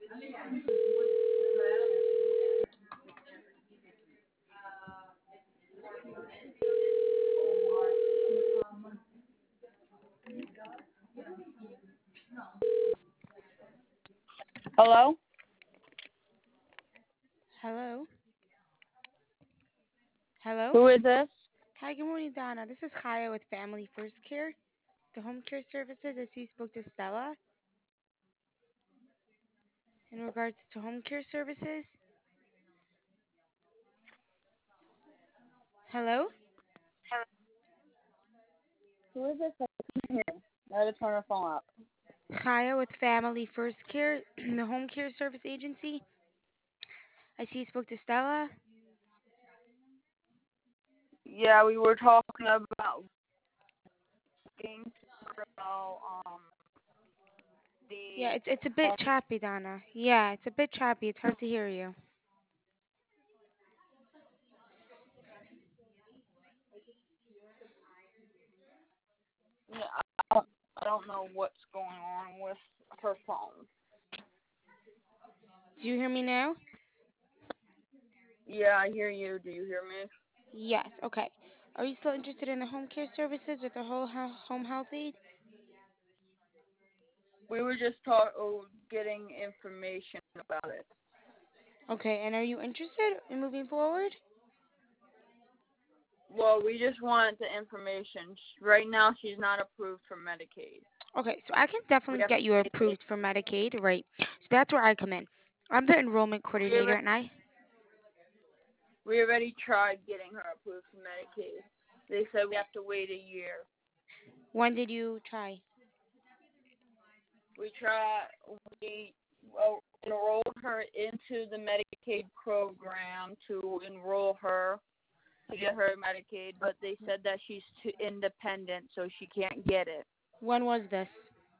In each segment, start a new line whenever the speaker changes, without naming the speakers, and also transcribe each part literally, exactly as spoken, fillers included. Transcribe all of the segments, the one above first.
Hello?
Hello? Hello?
Who is this?
Hi, good morning, Donna. This is Kaya with Family First Care, the home care services. I see you spoke to Stella in regards to home care services. Hello?
Who is this? I can't hear. I had to turn her phone up.
Kaya with Family First Care, the home care service agency. I see you spoke to Stella.
Yeah, we were talking about getting about um
Yeah,
the
it's it's a bit
home.
choppy, Donna. Yeah, it's a bit choppy. It's hard to hear you.
Yeah, I don't, I don't know what's going on with her phone.
Do you hear me now?
Yeah, I hear you. Do you hear me?
Yes. Okay. Are you still interested in the home care services with the whole ho- home health aid?
We were just talk, oh, getting information about it.
Okay. And are you interested in moving forward?
Well, we just wanted the information. Right now, she's not approved for Medicaid.
Okay, so I can
We
definitely
have
get you
to get
approved for Medicaid, right? So that's where I come in. I'm the enrollment
we
coordinator,
already,
and I.
we already tried getting her approved for Medicaid. They said we have to wait a year.
When did you try?
We try we well, enrolled her into the Medicaid program to enroll her to get her Medicaid, but they said that she's too independent, so she can't get it.
When was this?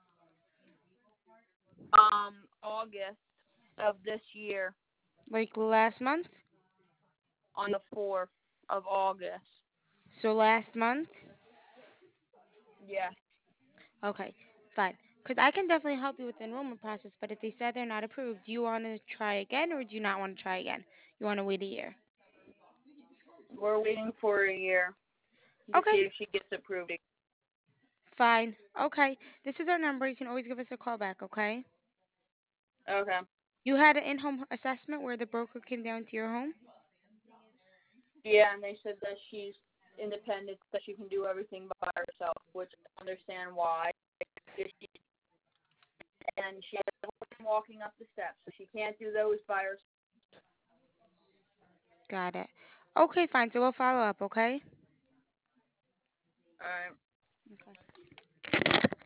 Um, August of this year,
Like last month?
on the fourth of August.
So last month?
Yes.
Okay, fine. Because I can definitely help you with the enrollment process, but if they said they're not approved, do you want to try again or do you not want to try again? You want to wait a year?
We're waiting for a year to see
Okay,
if she gets approved.
fine. Okay, this is our number. You can always give us a call back, okay?
Okay.
You had an in-home assessment where the broker came down to your home?
Yeah, and they said that she's independent, that she can do everything by herself, which I understand why. If she, and she has a hard time walking up the steps, so she can't do those by herself.
Got it. Okay, fine. So we'll follow up, okay?
All right.
Okay.